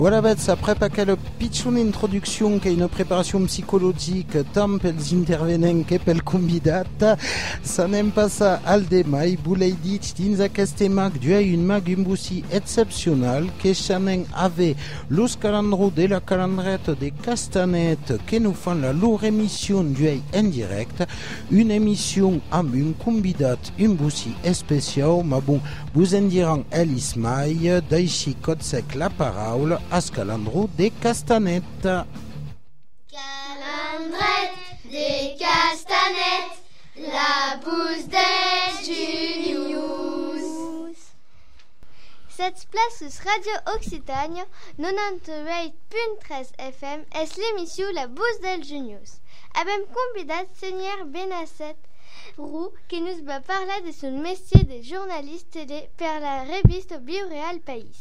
Voilà, après pas quelle pitchoune introduction che une préparation psychologique tant pels intervenents que pel convidat, ça n'aime pas ça al demai, boulei dit dins aquest mag duei un mag un boussi exceptionnel que chanen avait los calandro de la calandrette des castanettes que nous font la lourde émission duei en direct, une émission amb un convidat un boussi spécial, mais bon, vous en diront Elis Mai, d'així cotsec la parole à Calandro des castanettes. Calandrette des castanettes, la bouse des Junius. Cette place Radio Occitanie, 98.13 FM, est l'émission La bouse des Junius. Avec convidat Seigneur Benasset Roux qui nous va parler de son métier de journaliste télé pour la reviste Bioreal Pays.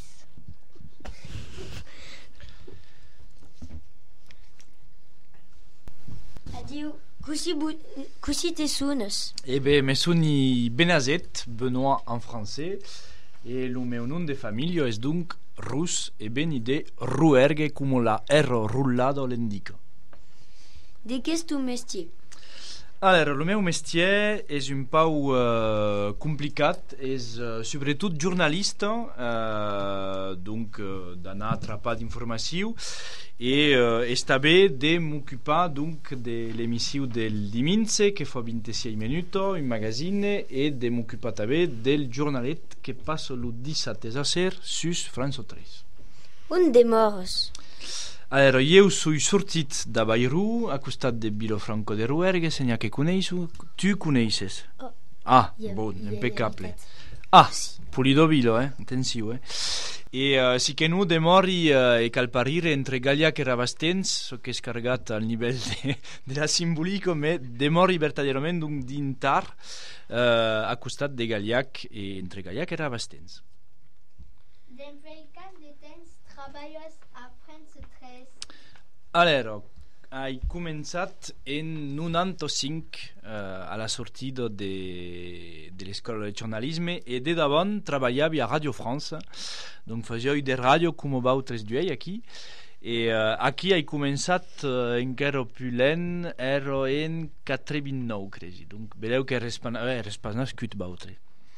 Adieu. Così te sunes? Me soni Benazet, Benoît en français, et le meu nom de famiglia es donc Rus e benide Ruerge come la R rullado l'indica. De qu'est ton métier? Alors, le meu métier est un peu complicat, est surtout journaliste, donc d'anar atrapar d'informació et també de m'ocupar donc de l'émission del diumenge que fa 26 minutes, un magazine, et de m'ocupar també del journalet que passa le 17 a ser sus France 3. On demores? Alors, io soy sortit da Bayrou, a costat de Vilafranco de Ruergue, segna che coneixo. Tu coneixes? Oh. Ah, bon, impeccable. Ah, pulido vilo, atenció, E si che nu demori e calparire entre Galliac e Rabastens, so che è scargat al nivell de la simbolico, me demori verdaderament un dintar a costat de Galliac e entre Galliac e Rabastens. D'entre cas de temps treballes a France 3? Alors, hai començat en 95 a la sortida de l'escola de jornalisme e de davant treballava a Radio France, donc faisio de radio com vautres duei aquí, e aquí hai començat encara più lent, ero en 89 crezi, donc vedeu que respas nascut vautre.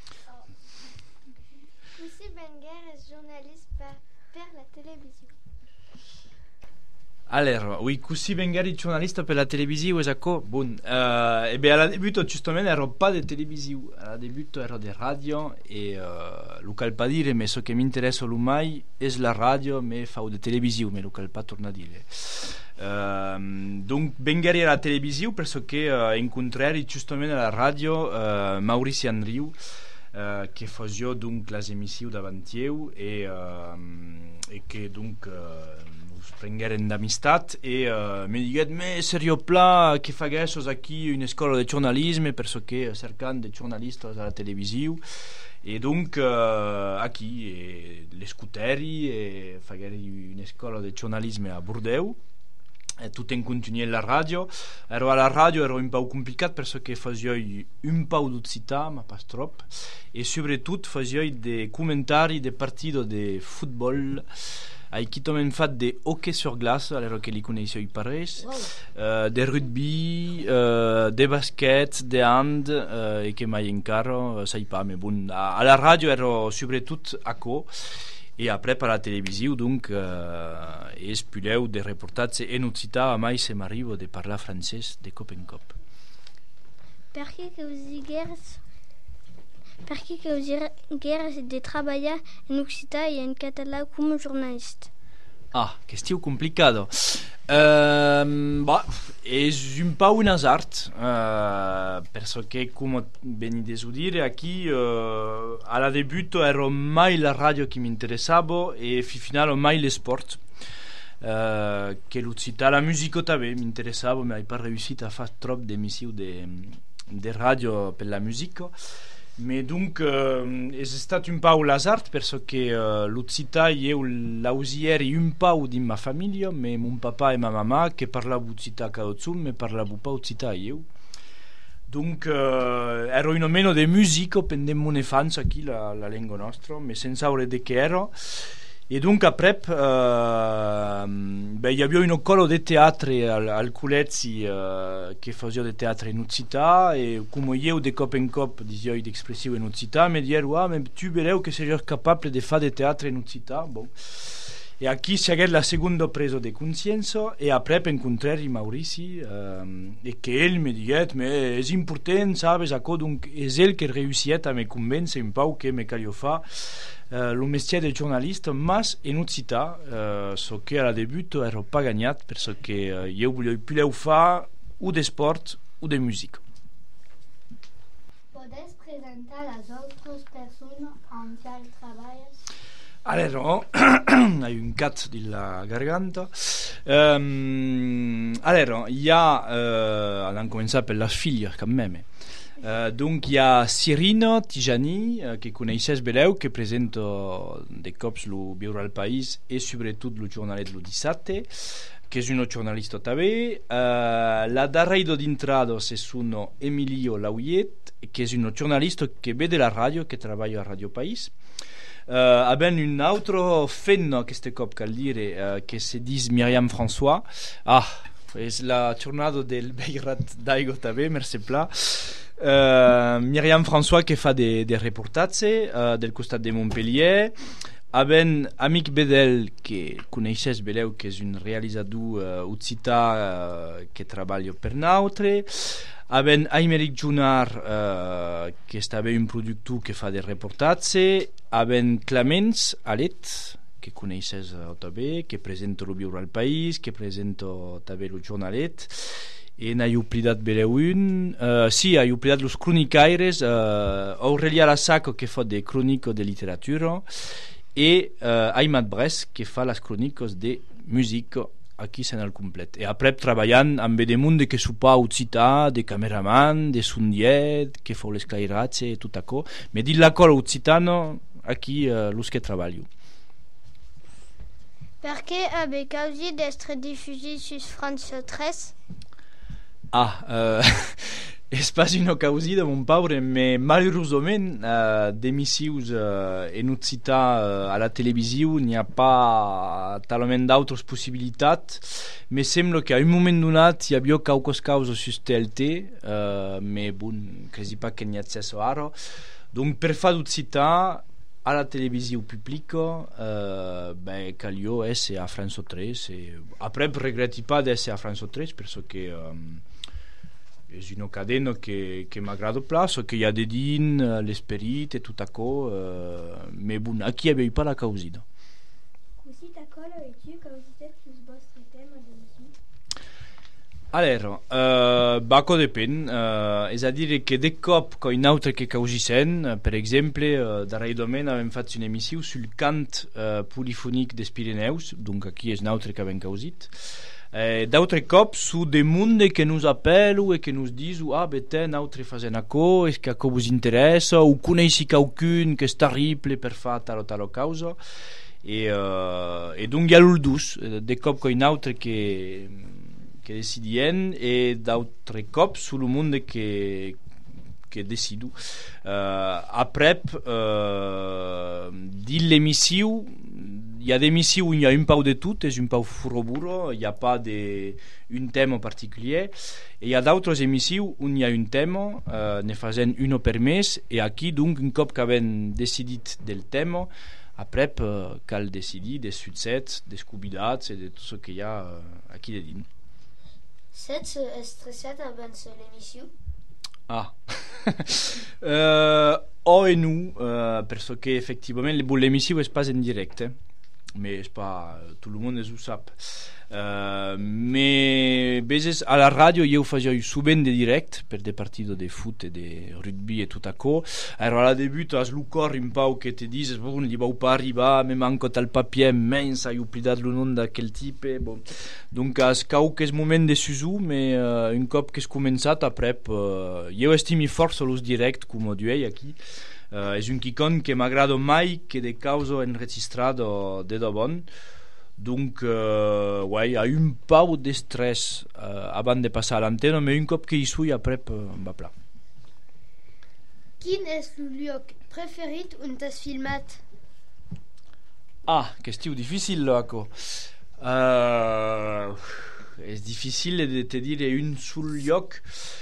Aussi Benger és journaliste per la televisió. Alors, oui, così vengari giornalista per la televisione, ecco, bon, alla debutto giustamente ero pas de televisione, alla debutto ero de radio e lo cal pa dire, ma so che mi interessa l'umai è la radio, me fa de televisione, lo cal pa torna a dire. Donc, vengari alla televisione perché incontrari giustamente alla radio Maurici Andriu, che faccio donc les émissions davantieu e che donc prengueren d'amistat e mi diguet me serio pla che faguessos aquí una escola de giornalisme perché cercant de giornalistes a la televisiu e donc aquí l'escuteri e fagueri una escola de giornalisme a Bordeaux e tutto in continuo alla radio. Ero alla radio, ero un po' complicat perché facevo un po' d'occità, ma pas trop, e soprattutto facevo dei commentari di partito di football. Hai chi tomen fat de hockey sur glace, allora che li conosco i pares, de rugby, de basket, de hand, e che mai encara, sai pas, mais bon, alla radio ero soprattutto a co, e après per la televisione, donc, espuleu de reportatge en occità, a mai se m'arrivo de parlar francès de cop en cop. Perché que vous digueres de treballar en occità i en català com a journaliste? Ah, question complicado. És un po' un hasard, perché come venides a dire, aquí alla debutto ero mai la radio che mi interessava e finale mai le sport. Che l'occità, la musica també mi interessava, ma hai pas riuscito a fare troppo d'emissioni de radio per la musica. Mais donc è stato un po' l'hasard perché l'occità io l'ausieri un po' di mia famiglia, ma mio papà e mia mamma che parlavo occità caozzum, ma parlavo pas occità io. Donc ero in o meno di musica, pendemmo ne fanza qui la lingua nostra, ma senza ore di che ero. E donc aprep hi havia un colo de teatre al Culezzi che faceva de teatre in Uzzità e come io de cop in cop disio d'expressivo in Uzzità mi dieru ma tu vereu che sei capabile de fare de teatre in Uzzità bon. E aquí c'è la seconda preso de conscienza e aprep incontrai Maurici e che el mi diet ma è important sabes a donc es el che riusiet a me convence un pau che me calio fa lo mestiere di giornalista mas in Uzzità so che alla debut ero pas gagnat perché io volevo fare o de sport o de musica. Podes presentar las otras personas en qué trabajas? Allora, hai un cat della garganta. Allora, il y a, abbiamo cominciato per la figlia, quand même. Donc, il y a Cyrino Tijani, che conoscete beleu, che presenta des cops lo Bureau al País e soprattutto lo giornale dello 17, che è uno giornalista tabè. La darreido d'intrado se sono Emilio Lauiet, che è uno giornalista che vede la radio, che lavora a Radio País. Abbiamo un altro fenno che ste cop cal dire che si dice Myriam François. È la giornata del Beirat d'Aigo tabè, merci pla. Myriam François che fa dei reportaggi del costato di Montpellier. Abbiamo Amic Bedel che conoscete beleu che è un realizzatore uzzità che lavora per Nautre. Abbiamo Aymeric Junar che stava un produttore che fa dei reportaggi. Abbiamo Clemens Alet che conoscete també, che presenta lo Bureau al País, che presenta també lo giornalet. E n'hai oblidat beleu un. Sì, hai oblidat los cronicaires, Aurelia Lassaco che fa dei cronico de literatura e Aymat Bress che fa las cronicos de musica. Aquí se n'ha el complet. E après treballant amb de monde que supa Uzzità, de cameraman, de sundiet, che fa l'esclairatge e tot això. Me dit la cola Uzzitano, aquí los que treballo. Perché abbia causi d'essere diffusi su France 3? És pas una causi de mon paure, mais malheureusement d'emissius en Uzzità a la televisió n'hi ha pas talment d'autres possibilitats. Me sembla que a un moment donat hi havia qualques causes sus TLT, mais bon, crezi pas que n'hi ha accés ara. Donc per fa d'Uzzità a la televisió pubblica calio essere a France 3 e après regreti pas d'essere a France 3 perché és una cadena che m'agrada plus, che hi ha de din l'esperit e tot això, mais bon, aquí hi havia pas la causida. Così d'accordo e tu causitet sus vostre tema d'emissió? Allora, bacco depèn, és a dire que de cop que un altre que causisen, per exemple, darrerament avem fet una emissió sul cant polifonic dels Pirineus, donc aquí és un altre que avem causit. D'altre cop su de monde que nos appelu e que nos disu bete n'altre fasen acò, és que acò vos interessa o coneixi qualcun que és terrible per fa tal o tal causa e donc hi ha l'uldus de cop que un altre que decidien e d'altre cop su lo monde que decidu aprep di l'emissió. Il y a des émissions où il y a un pau de tout, és un pau furoburo, il n'y a pas un thème particulier. Et il y a d'autres émissions où il y a un thème, ne faisant une per mes, et aquí, donc, un cop qu'avem decidit del thème, après, cal decidir des succès, des convidats et de tout ce qu'il y a aquí de dins. Sets estressat abans l'émission? O et nous, parce que effectivement l'émission n'est pas en direct, mais pas tout le monde ho sap. Mais veges a la radio io faisais souvent de direct per de partido de foot e de rugby e tot això. Ero a la debut as lu cor un pau que te dices bon, li vau pas arribar, me manco tal papier mens, hai oblidat lo nom d'aquel tipe, bon. Donc as qualques moments de susu, mais un cop que es començat aprep, io estimi força los direct, com diei aquí. És un quicon que m'agrada mai que de causa enregistrado de bon. Donc, ouais, a un pau d'estrès avant de passar a l'antena, mais un cop que hi sui, après, va pla. Quin és el lloc preferit on t'has filmat? Ah, question difficile, Loaco. És difícil de te dir un sol lloc.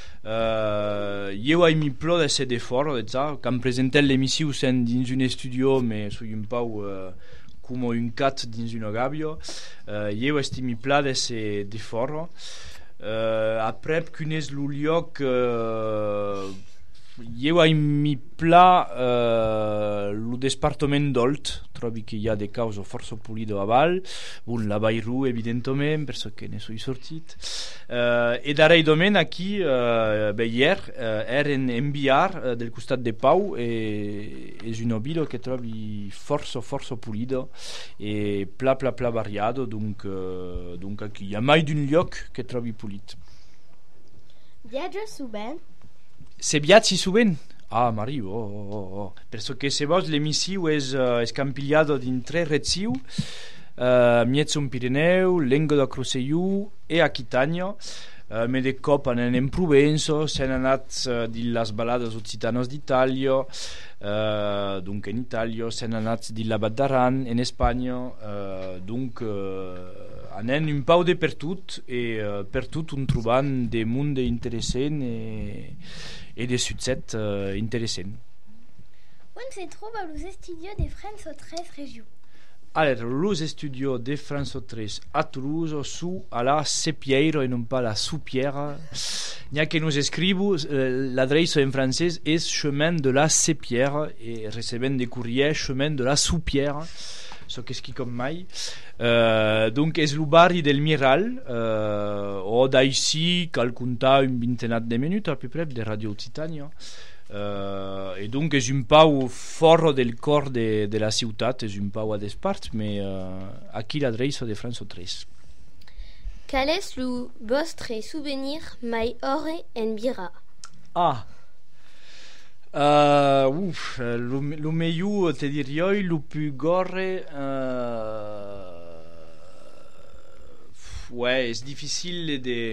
Jo mi plo de ser de fora, quand presenté l'émission sen dins un studio, mais soy un pau com un cat dins una gàbia. Jo mi pla de ser de fora. Après, quin és el lloc jo mi pla el departament d'Olt, trobi que hi ha de causa força polido a Val, la Bairru evidentment, perquè ne soy sortit. E darrerament aquí, hier, eren enviar del costat de Pau, és una vila que trobi força polido e pla variado, donc aquí hi ha mai d'un lloc que trobi polit. Viatge sovint? Se viatgi sovint? Ah, m'arrivo, perché se vos l'emissiu és campigliato in 3 reziu, miez un Pirineu, Lengo da Cruseiu e Aquitania, me de cop anem en Provenço, s'han anat di las balades occitanos d'Italia, donc en Italia, s'han anat di la Vat d'Aran, en Espanya, donc anem un pau de per tot, e per tot un trobant de món interessant et des succès intéressants. On se trouve aux studios de France 13 régions. Alors, les studios de France 13 à Toulouse sont à la Sepierre et non pas la Soupière. Il y a que nous écrivons, l'adresse en français est chemin de la Sepierre et recevant des courriers chemin de la Soupière. So qu'est-ce qui comme mai. Donc, és le barri del Miral, o d'ici, cal comptar une vingtaine de minutes à peu près de Radio Occitania. Et donc, és un pau fort del cor de la ciutat, és un pau a des parts, mais aquí l'adresse de France 13. Quel est le vostre souvenir mai ore en Bira? Ah! Lo meglio te direi lo più gore ouais, c'est difficile de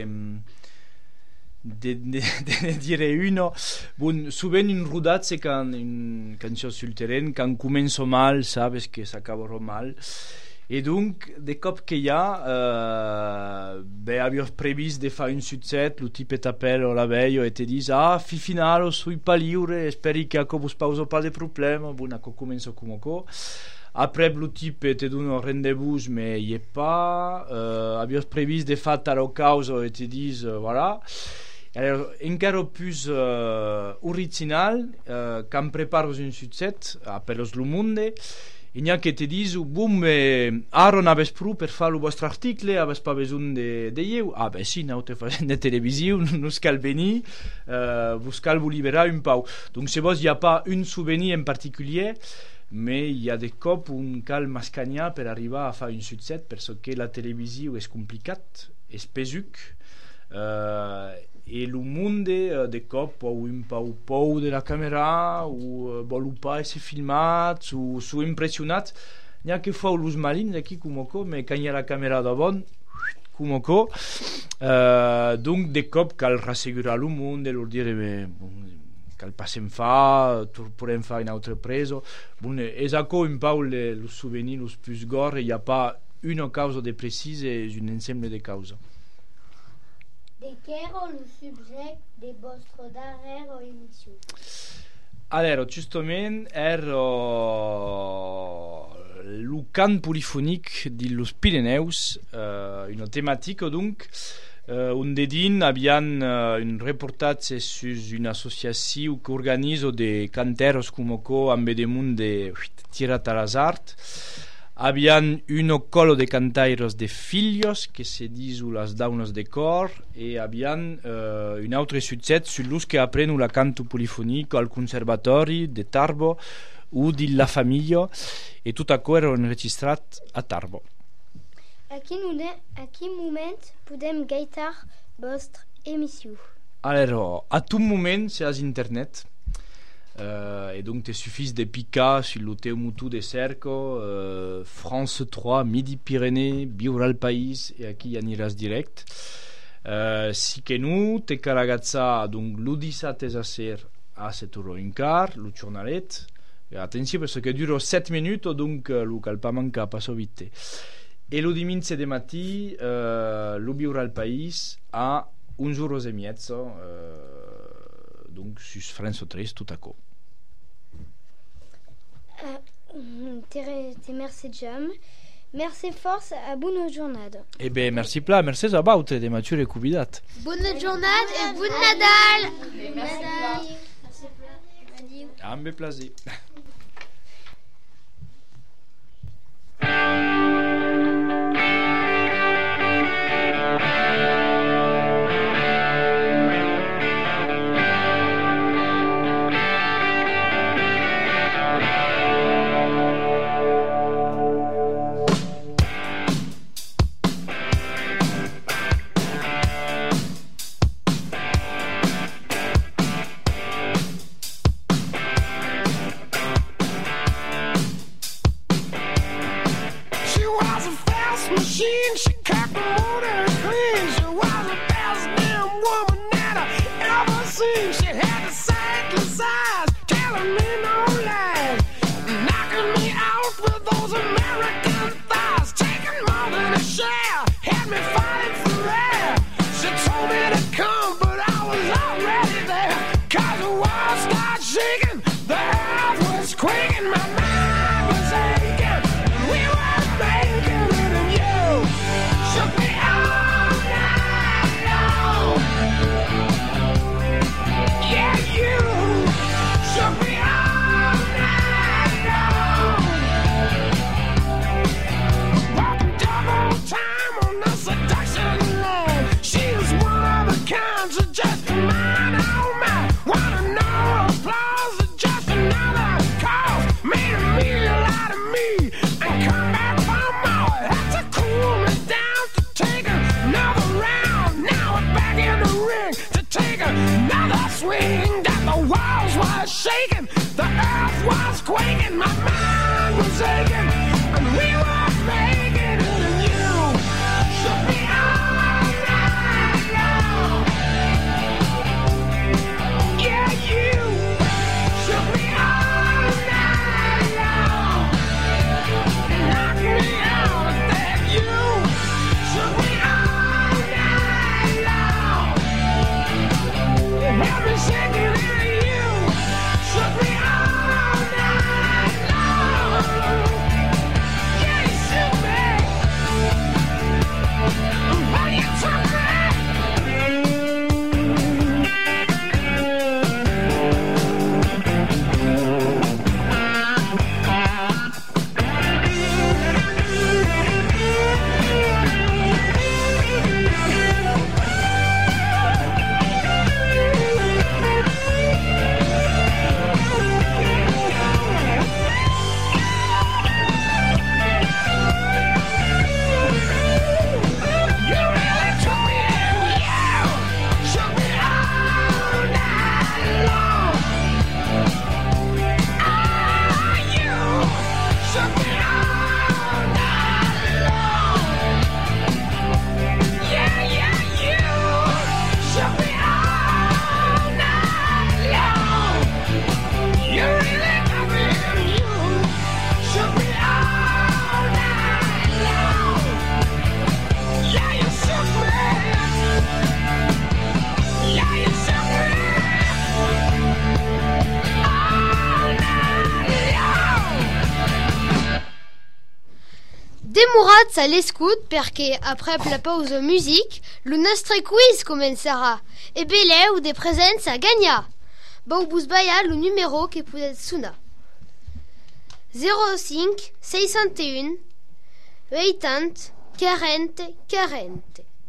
dire uno. Bon, souvent une rodat c'est quand je suis sur le terrain, quand commence mal, sabes que ça acabera mal. Et donc, de cop que hi ha, avies previst de fer un succès, el type t'appelle la veille et te dit fi final, sui pas liure, esperi que vos pausa pas de problème. Bon, ako comença com co. Après, le type te donne un rendez-vous, mais il n'y est pas. Avies previst de fer taro causa et te dit voilà. Alors, encara plus original, quand prepares un succès, appelos lo monde. Il y a qui te disent bon, ara non avès prou per fer el vostre article, avès pas besoin de lleu. Ah, ben si, aneu te fent de televisió, no cal venir, vos cal vous liberar un pau. Donc, si vos, il n'y a pas un souvenir en particulier, mais il y a des cops on cal mascanyar per arribar a fer un succès, perquè la televisió és complicat, és pesuc, et le monde de cop ou un pau de la caméra ou vol pas ser filmat ou sont impressionnats. N'hi ha que fa los malins aquí com co, mais quand hi ha la caméra davant com co, donc de cop cal rassegurar le monde, leur dire cal passem fa, podem fer una altra presa. Bon, és aco un pau els souvenirs els plus gore, il n'y a pas una causa de precisa, és un ensemble de causes. De quel est le sujet de votre dernière émission? Alors, justement, le cant polyphonique de los Pirineus, une thématique donc, on dedin avian un reportatge sur une association qui organise des canteros comme co amb de munt de tirat a las art. Habían un colo de cantairos de filhos que se disu las daunas de cor e habían un altre succès sur l'ús que aprenu la canto polifonic al conservatori de Tarbo o de la famiglia e tot aquò era enregistrat a Tarbo. A quin moment podem gaitar vostra emissió? Alors, à tout moment, c'est à internet. Et donc, il suffit de piquer sur le teu motu de cerco, France 3, Midi-Pyrénées, Biural Pays, et aquí hi aniràs direct. Si que nous, te caragazza, donc, l'17 a ser a 7 € un quart, le journalet, Attenzione perché dura 7 minuti, dunque Luca, il manca passo vite. E lo dimanche di mattina lo biura il paese a 1,5 donc su France 3 tout à coup. Merci Jam. Merci force à bonne journée. Eh bien, merci pla, merci à baute de mature et cubidat. Bonne journée et bon Nadal. Merci pla. Un bel plaisir. Demorats all'escout perché après la pause musique, le nostre quiz commencera. Et belé ou des présents à gagner. Baubus baya le numéro que peut être suna. 05 601 80 40 40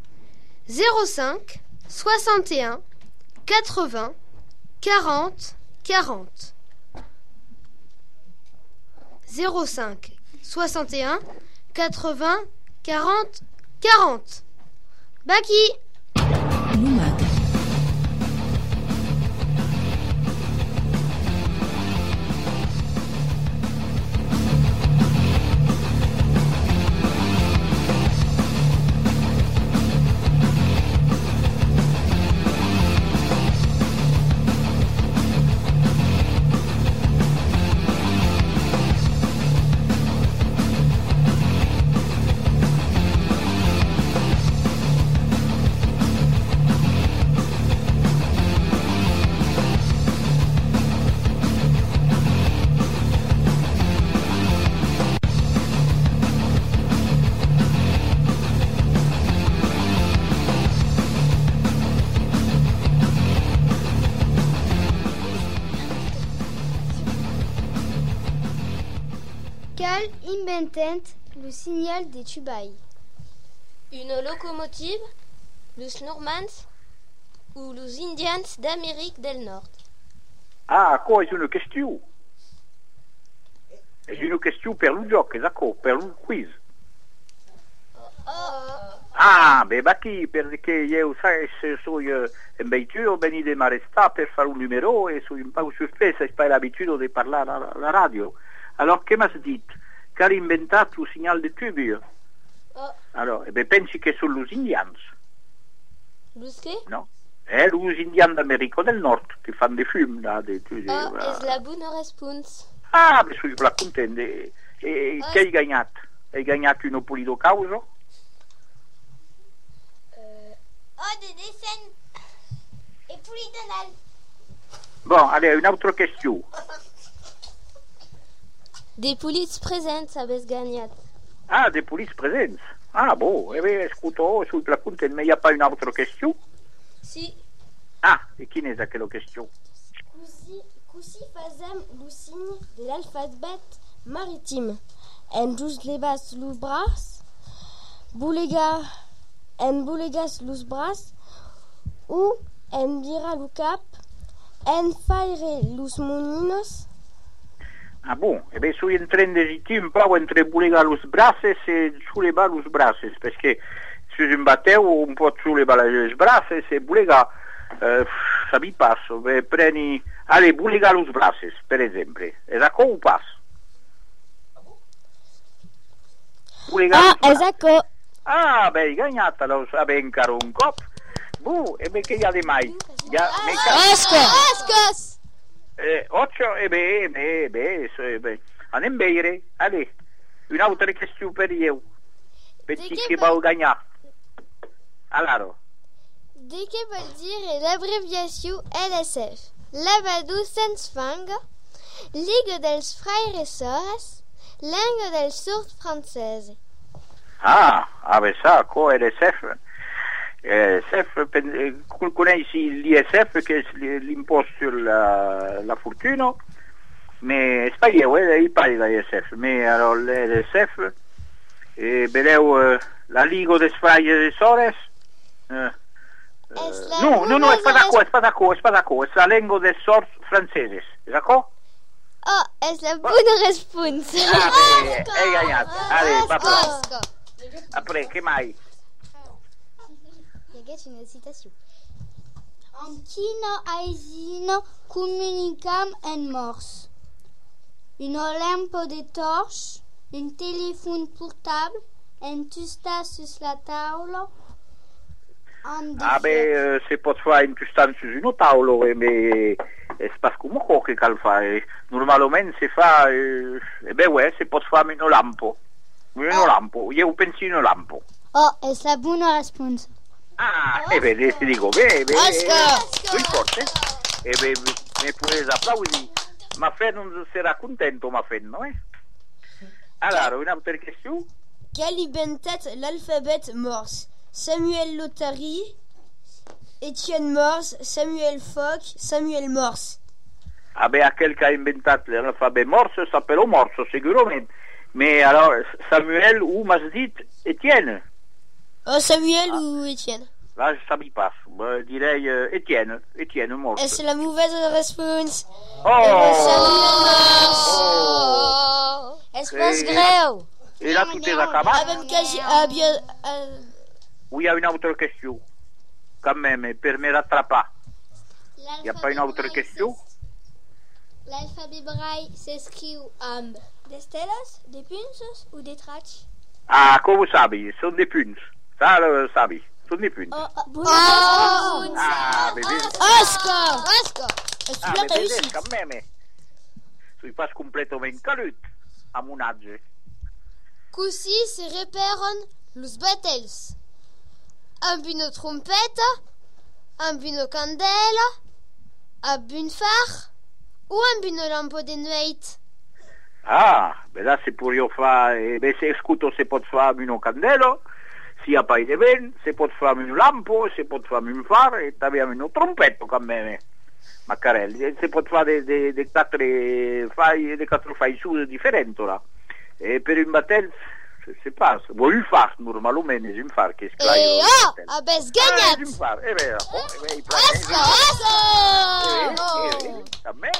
05 61 80 40 40 05 61 80 40 40 Baki Nomade. inventent le signal des tubailles? Une locomotive, les Normands ou les Indians d'Amérique del Nord? Ah, quoi, c'est une question. C'est une question per le gioco, d'accord, per le quiz. Ah, beh, qui, perché io sono in veicolo, venite m'arrestare per fare un numero e sono un po' sorpresa e poi l'abitudine di parlare alla radio. Allora, che mi hai detto? Che ha inventato il segnale di tubo? Allora, pensi che sono gli indiani? Che? No? Gli indiani d'America del Nord che fanno dei film là. È la buona risposta. Ah, beh, sono contento. E che hai gagnato? Hai gagnato un pulito causo? Des dessins et polygonales. Bon, allez, une autre question. Des polices présentes avete gagnato. Ah, des polices présentes. Ah, bon, eh bien, écoute, je suis pas content, mais il n'y a pas une autre question? Si. Ah, et qui n'est-ce quelle question? Così facem lo signe de l'alphabet maritime. En just lebas los bras, bulegas los bras, ou en vira lo cap, en faire los moninos. Ah bon, eh bien, je suis en train d'hésiter un peu entre boulegar los braces et soulever los braces, parce que sur un bateau, on peut soulever les braces et boulegar, ça m'y passe. Prendi, allez, boulegar los braces, per exemple. È d'accord ou pas? Esatto. Ah, beh, gagnata, lo sapevo ancora un cop. E beh, che gli ha di mai? Oscos! Occhio, beh, andiamo bene. Allez, un'altra questione per io. Pensi che va gagnare? Allora. De què vol dire l'abreviació LSF? Lavador Sans Fang, Ligue dels Fraires Sores, Langue del Sud Francese. Ah, beh, sa, co LSF. Conosci l'ISF che è l'imposto sulla fortuna, ma sbaglio, il pari dall'ISF, ma allora l'LSF, vedevo la Liga des Fraires Sores, no, è spadaco, è la lingua del sors franceses, d'accordo? Oh, è la buona risposta. Hai gagnato, allez, papà. Après, che mai? Une citation. En quina aisino comunicam en morse? Une lampe de torche, un téléphone portable, un tusta sur la taula. Ah beh, se pot fare in tusta su una tavola, ma è come che cal fare. Normalmente si fa, se pot fare una lampo. Io penso in una lampo. Oh, è la buona risposta. Ah, ti dico, sono forte. Mi puoi applaudire. Ma Fer non sarà contento, ma Fer, no? Allora, un'altra questione? Quel inventat l'alphabet Morse? Samuel Lotari, Étienne Morse, Samuel Foch, Samuel Morse. Ah beh, quel che ha inventato l'alfabeto Morse sappero Morse, sicuramente. Ma allora, Samuel ou m'has dit Étienne? Oh, Samuel ou Étienne? Là, ça m'y passe. Direi Étienne Morse. Et c'est la mauvaise réponse. Samuel Morse. Espace greu. Et là, tout est acabat? Oui, il y a une autre question. Quand même, per me rattraper. Il n'y a pas une autre question? L'alphabet braille s'écrit amb des steles, des punces ou des tracts? Ah, come sapi, sono dei punti. Sapi, sono dei punti. Oscar! Ah, mais peut-être quand même. Je pas complètement calut à mon âge. Così si repèrent los battels. Amb une trompette, amb une candela, amb un far ou amb une lampe de nuit. Ah, ben là c'est pour io fare, se scuto se pot fare un candelo, si a pai de ben, se pot fare un lampo, se pot fare un far e abbiamo un trompetto con me. Maccarelli, se pot fare de quattro fai su differenti là. Et per un batel, je sais pas, bon, un far, normalement, és un far, que és clar. Et abes ganyat! És un far, també,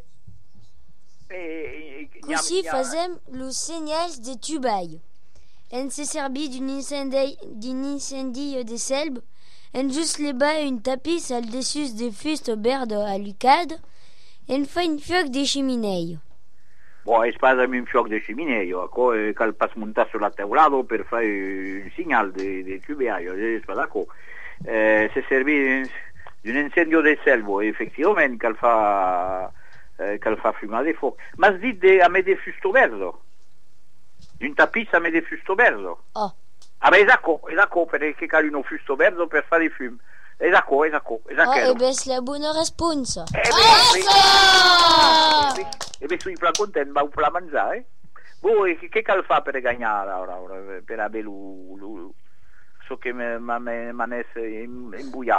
Così fazem los senyals de tuball. En se servir d'un incendie de selbe, en just levar un tapis al dessus de fusta verda alucada, en fa un foc de chiminei. Bon, és pas amb un foc de chiminei, cal pas muntar sur la teulada per fer un senyal de tuball, és pas d'accord. Se servir d'un incendio de selva, effectivament, cal fa fumar de foc. M'has dit a me de fusto verdo? D'un tapis a me de fusto verdo? Oh. Ah ben, és d'accord, perquè cal un fusto verdo per fer de fum. És d'accord. E bes la bona responsa. Soy pla content, vau pla menjar, Bon, què cal fa per ganyar ara, per haver so que m'anés embullar?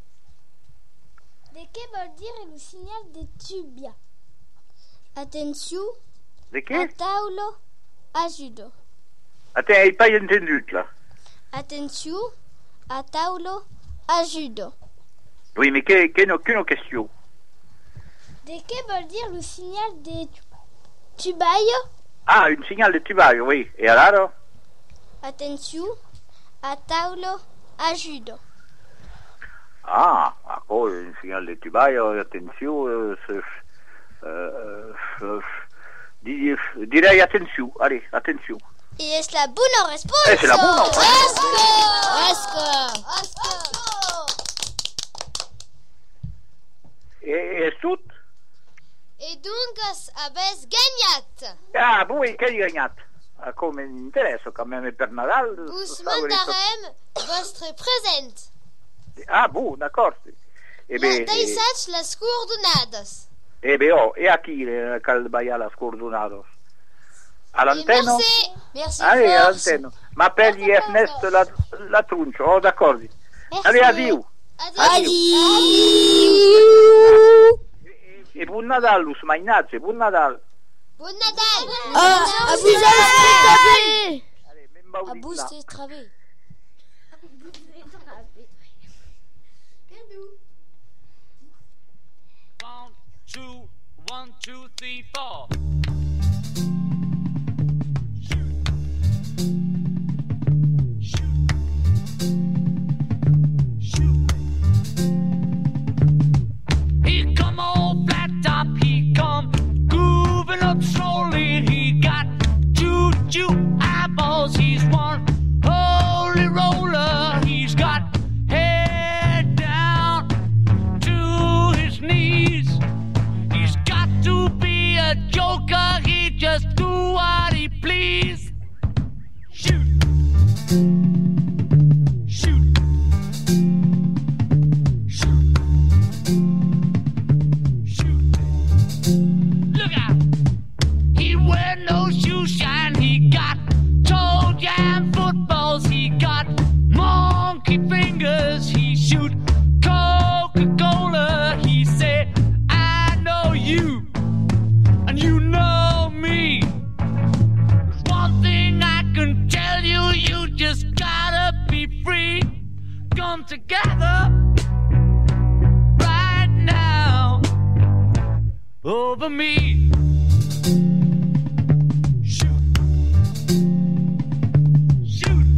De què vol dir el signal de tubia? Atenció. De què? A taula, ajuda. He pas entendut, là. Attention, à taula, ajuda. Oui, mais qu'une question. De què vol dire le signal de tuball? Ah, un signal de tuball, oui. Et alors? Attention, à taula, ajuda. Ah, d'accord, un signal de tuball, attention, direi attention, allez, attention. Et est-ce la bonne réponse? C'est la bonne réponse. Et tout? Et donc, abes ganyat! Ah, oui, qu'elle gagnat. Comme m'intéresse quand même per Nadal. Us mandarem vostre present. Ah, bon, d'accord. Daisatge les coordonades. E a qui cal ballar les coordonades? A l'antenne? Merci. Allez, a l'antenne. M'appelle Ernest la Truncio. Oh, d'accord. Allez, adieu. E bon Nadal, los mainatge, bon Nadal. Bon Nadal. A vous avez Allez, même pas A vous avez travé. One, two, three, four. He come all flat top, he come grooving up slowly. He got choo-choo eyeballs, he's one holy roller. He's got head down to his knees. He's got to be a joker, he just do what he please. Shoot. Shoot. Shoot. Shoot. Look out. He wear no shoe shine. He got toe jam footballs. He got monkey fingers. He shoot Coca-Cola. He say, I know you, and you know me. There's one thing I can tell you, you just gotta be free. Come together right now over me. Shoot. Shoot.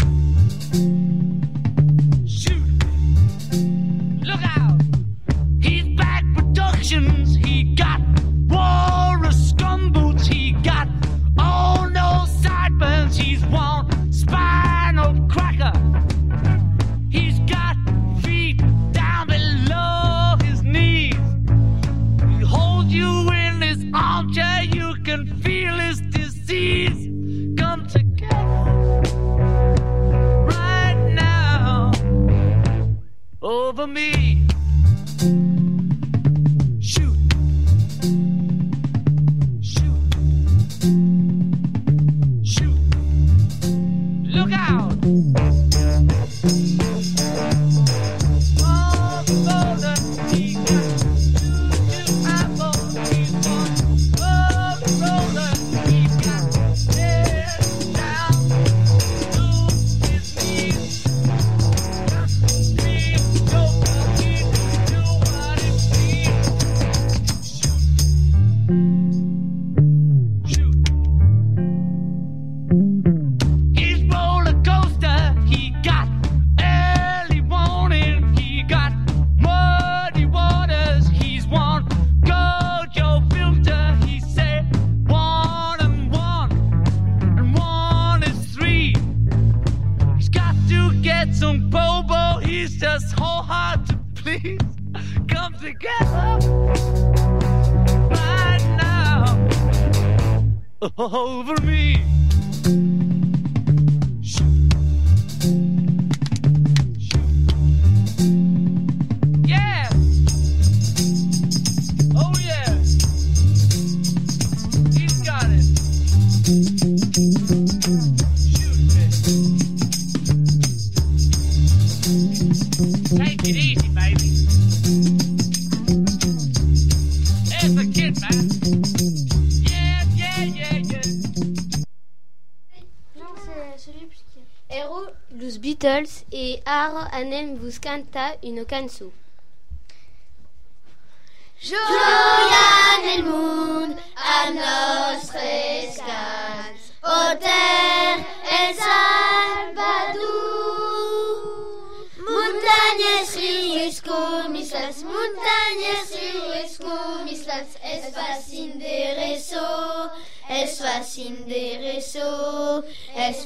Shoot. Look out. He's back productions. He got Walrus scum boots. He got all no sideburns. He's one spinal cracker. He's got feet down below his knees. He holds you in his armchair. You can feel his disease. Come together right now over me. Shoot. Shoot. Shoot. Look out. Oh, Boulder, he got choo-choo eyeballs. He's one roller. He got head gets some bobo, he's just so hard to please. Come together right now over me. Yeah. Oh yeah. He's got it. Take it easy, baby. There's the kid, man. Yeah, yeah, yeah, yeah. Non, c'est celui qui... Ero, los Beatles et Aro anem vos canta une cançó. Joia nel món a nostres cants, o terra el Salvador. Muntanyes, rius, comislats, muntanyes, rius, comislats, es facin de reso, es facin de reso, es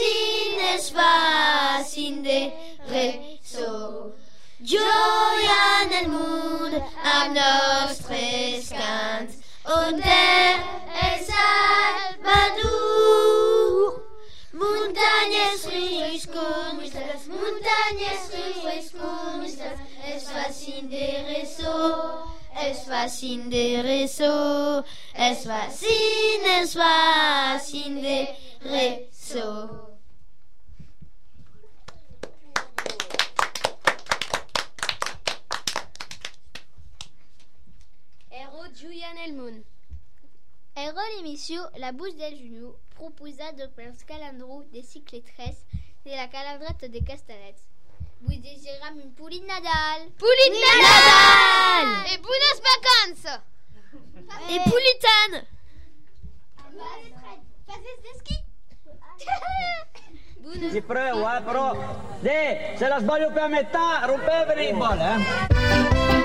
facin de reso. Joia nel món amb nostres cants, on el Salvador. Muntanyes, rius, comislats, muntanyes, rius, comislats, es facin de reso, es facin de reso, es facin de reso. Joia nel món. Ero l'émission La Bouche del Junyou proposa de Pels Calandrou des cycletres de la calandrette de Castanets. Vous désiram une pouline Nadal. Pouline Nadal! Et bones vacances! Et Poulitane. Faces de ski? Ci provo, però. Se la sbaglio per metà, rompevi il bolle,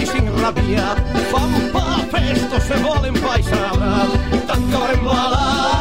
Fa un po' presto se vuole impaesare, tanto rembalare.